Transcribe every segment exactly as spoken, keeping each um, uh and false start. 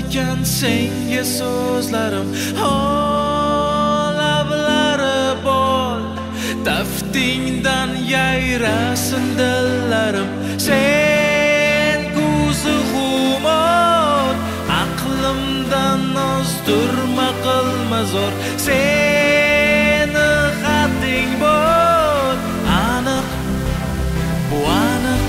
ekan senga so'zlarim, ho lablari bol, taftingdan yayrasin dillarim. Sen ko'zi xumor, aqlimdan ozdirma qilma zo'r. Seni xating bor, aniq bu aniq.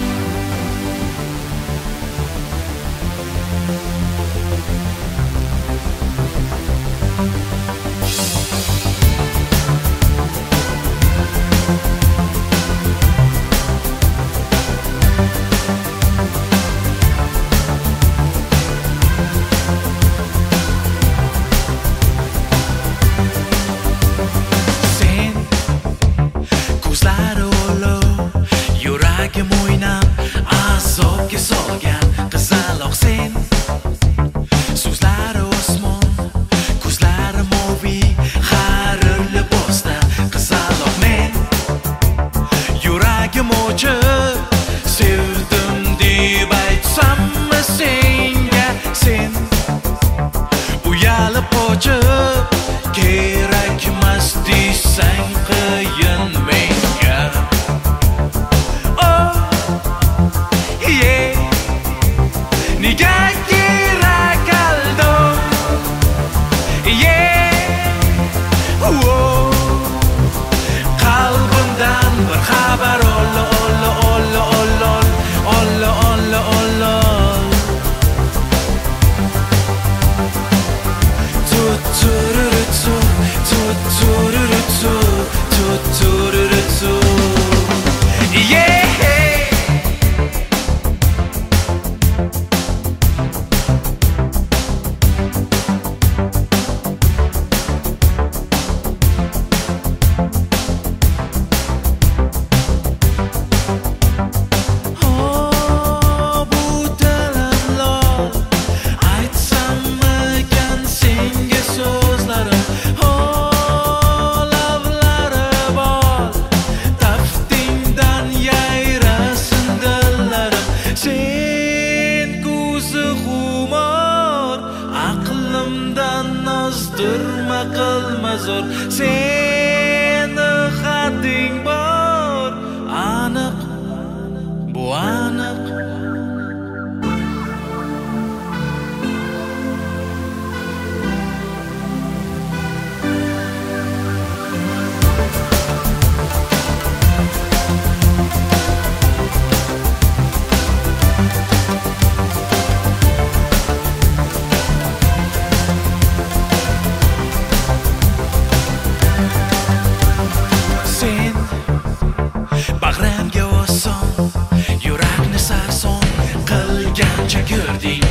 Yuragim o'ynab azobga solgan qizaloq sen. So'zlari osmon, ko'zlari moviy, har libosda qizaloq men. Yuragim ochib sevdim deb aytsammi senga sen? Uyalib qochib kerakmas desang qiyin menga. Nega kerak aldov? Qalbimdan bir xabar ol, ol, ol, ol, ol, ol, ol, ol. Tuturutsu, tuturutsu, tuturutsu. Yeah. Ozdirma qilma zo'r. Seni xating bor, aniq bu aniq. Bag'rimga oson, yurakni sarson qilgancha ko'rding.